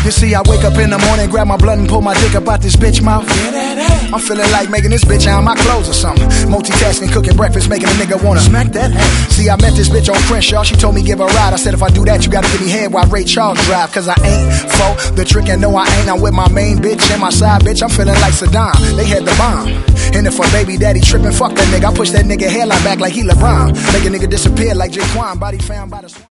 You see, I wake up in the morning, grab my blunt and pull my dick up out this bitch mouth. I'm feeling like making this bitch iron my clothes or something. Multitasking, cooking breakfast, making a nigga wanna smack that ass. See, I met this bitch on Crenshaw, she told me give her a ride. I said if I do that, you gotta give me head while Ray Charles drive. Cause I ain't for the trick and no I ain't. I'm with my main bitch and my side bitch, I'm feeling like Saddam. They had the bomb. And if a baby daddy tripping, fuck that nigga. I push that nigga hairline back like he LeBron. Make a nigga disappear like Jaquan, body found by the